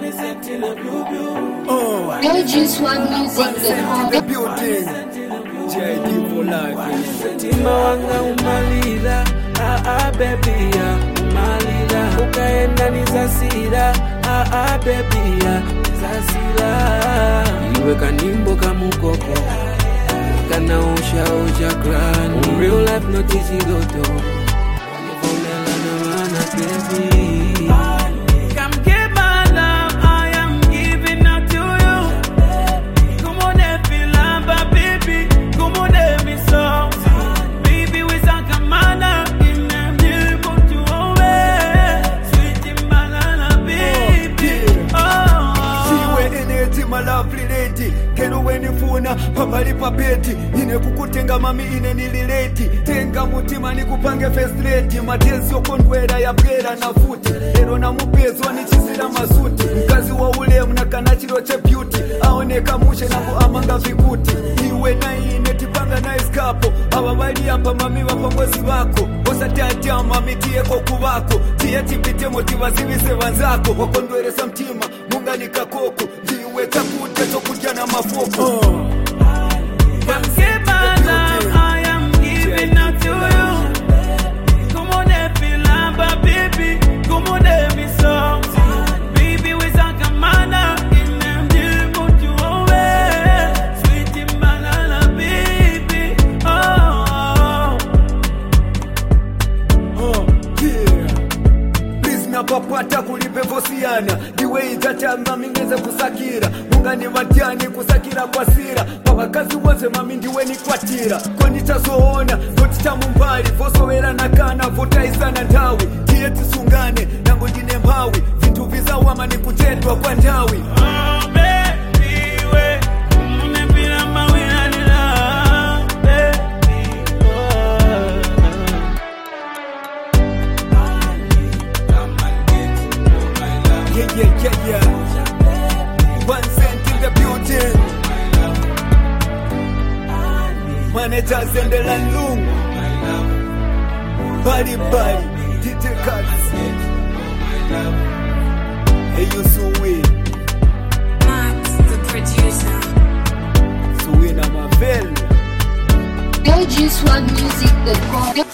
Just one music the building. JD for life. Tima wanga umalila, baby ya umalila. Ukaenda nizasila, baby ya nizasila. Iwe kanimbo kamukoko, kana usha grani. In real life no tizi goto, wanifondela na wana baby. Kero wenifuna pambali papeti ine kukutenga mami ine nilileti tenga mutima nikupange first rate matezi yokondwera yabwera na futi ero na mupezo nichizira masuti mkazi wa ule mnakana chiro che beauty aoneka mushe nangu amanga vikuti iwe na ine tipanga na iskapo ababali hapa mami wapangwezi wako osatatia mami tieko kubako tie tipite motivazivise vanzako wakondweresa mtima munganika koko ndiwe chakuta chokuja na mafoko I am giving up to you. Come on, Filamba, baby. Come on, me so. Baby, we sang a mana in them deal, but you away. Sweet banana, baby. Yeah. Please napapata kulipe vosiana. Diwe itatamba mingeze kusakira. Mungani matiani kusakira kwa sira. Wakazi wote mami ndiwe ni kwatira koni tazoona noti tamumbali vosowera nakana votaisana ndawi tiye tisungane nango ndine mbawi vintu vizawama ni kutendwa kwa ndawi Yeah. 1 cent in the building. Managers and the landlung. Body, detail cuts. Hey, you Suwe. Max, the producer. Suwe na Mavel. Just one music.